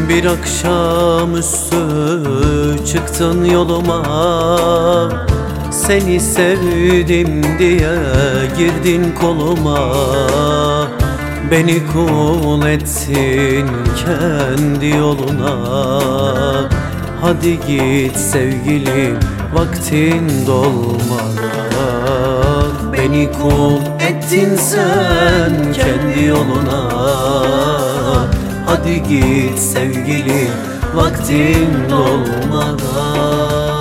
Bir akşamüstü çıktın yoluma, seni sevdim diye girdin koluma. Beni kul ettin kendi yoluna. Hadi git sevgilim vaktin dolmadan. Beni kul ettin sen kendi yoluna. Hadi git sevgilim vaktin dolmadan.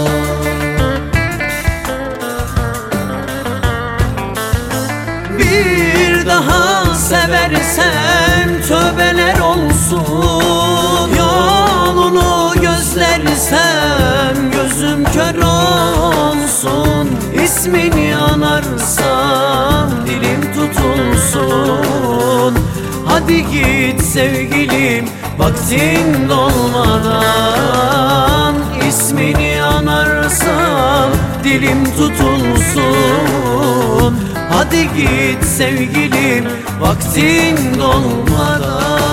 Bir daha seversen tövbeler olsun. Yolunu gözlersem gözüm kör olsun. İsmini anarsam dilim tutulsun. Hadi git sevgilim vaktin dolmadan. İsmini anarsam dilim tutulsun. Hadi git sevgilim vaktin dolmadan.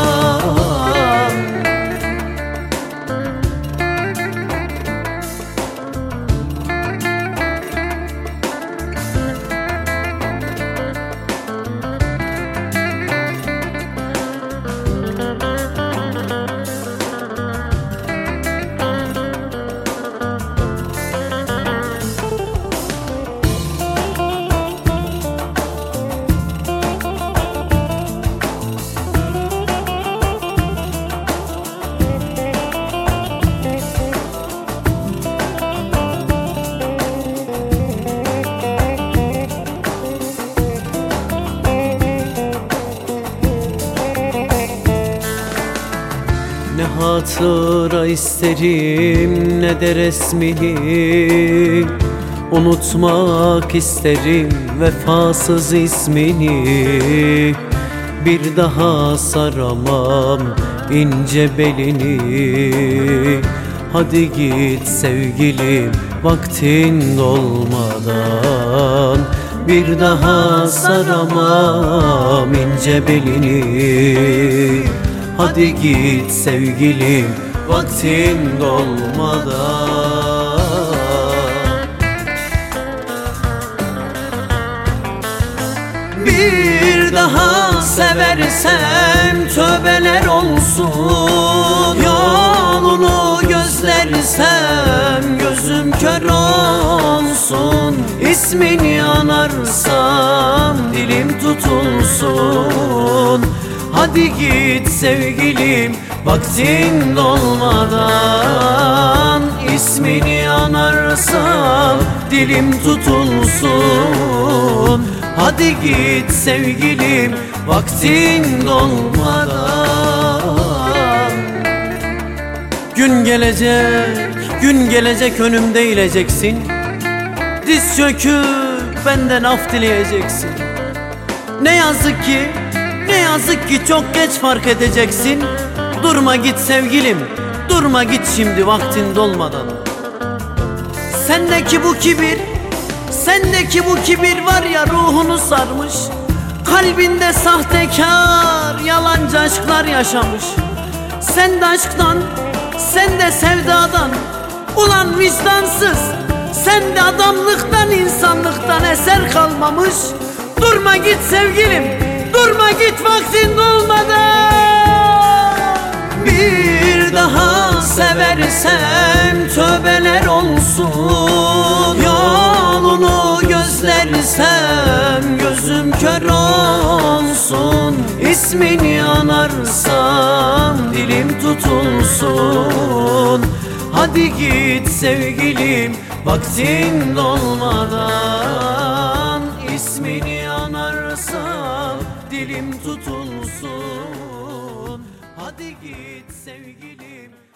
Ne hatıra isterim ne de resmini. Unutmak isterim vefasız ismini. Bir daha saramam ince belini. Hadi git sevgilim vaktin dolmadan. Bir daha saramam ince belini. Hadi git sevgilim vaktin dolmadan. Bir daha seversem tövbeler olsun. Yolunu gözlersem gözüm kör olsun. İsmini anarsam dilim tutulsun. Hadi git sevgilim vaktin dolmadan. İsmini anarsam dilim tutulsun. Hadi git sevgilim vaktin dolmadan. Gün gelecek önümde eğileceksin. Diz çöküp benden af dileyeceksin. Ne yazık ki çok geç fark edeceksin. Durma git sevgilim, durma git şimdi vaktin dolmadan. Sendeki bu kibir var ya ruhunu sarmış. Kalbinde sahtekar, yalancı aşklar yaşamış. Sen de aşktan, sen de sevdadan, ulan vicdansız. Sen de adamlıktan, insanlıktan eser kalmamış. Durma git sevgilim, durma git vaktin dolmadan. Bir daha seversem tövbeler olsun. Yolunu gözlersem gözüm kör olsun. İsmini anarsam dilim tutulsun. Hadi git sevgilim vaktin dolmadan. İsmini anarsam dilim tutulsun. Hadi git sevgilim